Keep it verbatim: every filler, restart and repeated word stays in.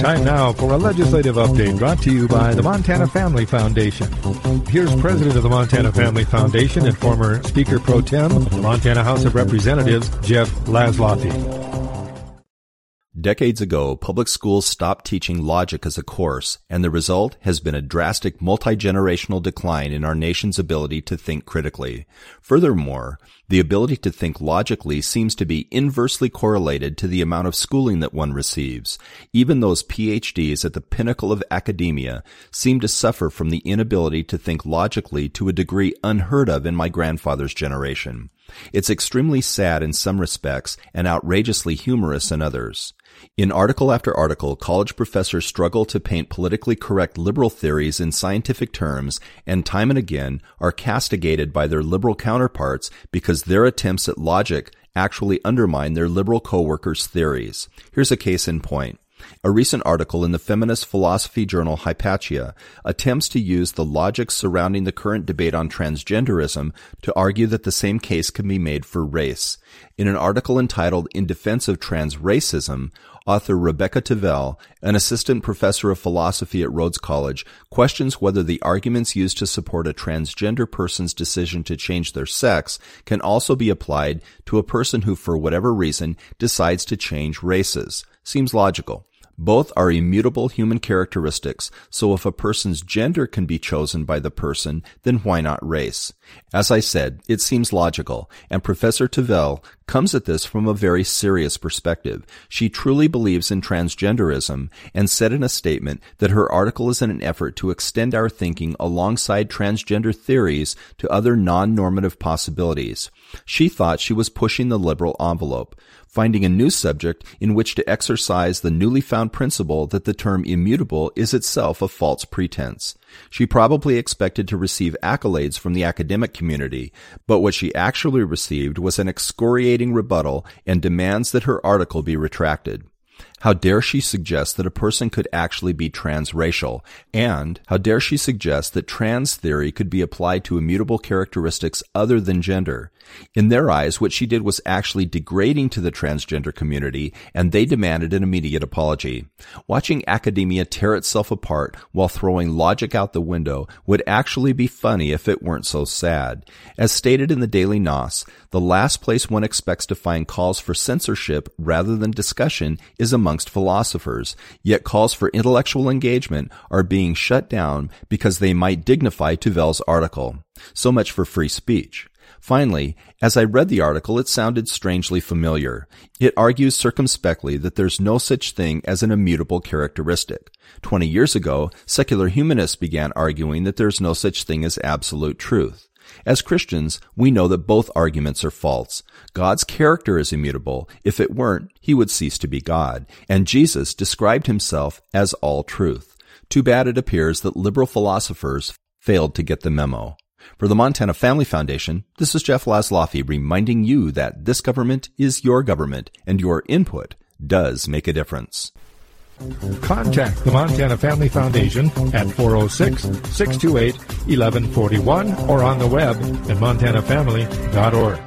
Time now for a legislative update brought to you by the Montana Family Foundation. Here's President of the Montana Family Foundation and former Speaker Pro Tem of the Montana House of Representatives, Jeff Laszloffy. Decades ago, public schools stopped teaching logic as a course, and the result has been a drastic multi-generational decline in our nation's ability to think critically. Furthermore, the ability to think logically seems to be inversely correlated to the amount of schooling that one receives. Even those P H Ds at the pinnacle of academia seem to suffer from the inability to think logically to a degree unheard of in my grandfather's generation. It's extremely sad in some respects and outrageously humorous in others. In article after article, college professors struggle to paint politically correct liberal theories in scientific terms and time and again are castigated by their liberal counterparts because their attempts at logic actually undermine their liberal co-workers' theories. Here's a case in point. A recent article in the feminist philosophy journal Hypatia attempts to use the logic surrounding the current debate on transgenderism to argue that the same case can be made for race. In an article entitled In Defense of Trans-Racism, author Rebecca Tavel, an assistant professor of philosophy at Rhodes College, questions whether the arguments used to support a transgender person's decision to change their sex can also be applied to a person who, for whatever reason, decides to change races. Seems logical. Both are immutable human characteristics, so if a person's gender can be chosen by the person, then why not race? As I said, it seems logical, and Professor Tavel comes at this from a very serious perspective. She truly believes in transgenderism and said in a statement that her article is in an effort to extend our thinking alongside transgender theories to other non-normative possibilities. She thought she was pushing the liberal envelope, finding a new subject in which to exercise the newly found principle that the term immutable is itself a false pretense. She probably expected to receive accolades from the academic community, but what she actually received was an excoriating rebuttal and demands that her article be retracted. How dare she suggest that a person could actually be transracial? And how dare she suggest that trans theory could be applied to immutable characteristics other than gender? In their eyes, what she did was actually degrading to the transgender community, and they demanded an immediate apology. Watching academia tear itself apart while throwing logic out the window would actually be funny if it weren't so sad. As stated in the Daily N O S, the last place one expects to find calls for censorship rather than discussion is amongst philosophers, yet calls for intellectual engagement are being shut down because they might dignify Tavel's article. So much for free speech. Finally, as I read the article, it sounded strangely familiar. It argues circumspectly that there's no such thing as an immutable characteristic. Twenty years ago, secular humanists began arguing that there's no such thing as absolute truth. As Christians, we know that both arguments are false. God's character is immutable. If it weren't, he would cease to be God. And Jesus described himself as all truth. Too bad it appears that liberal philosophers failed to get the memo. For the Montana Family Foundation, this is Jeff Laszloffy reminding you that this government is your government and your input does make a difference. Contact the Montana Family Foundation at four oh six, six two eight, one one four one or on the web at montana family dot org.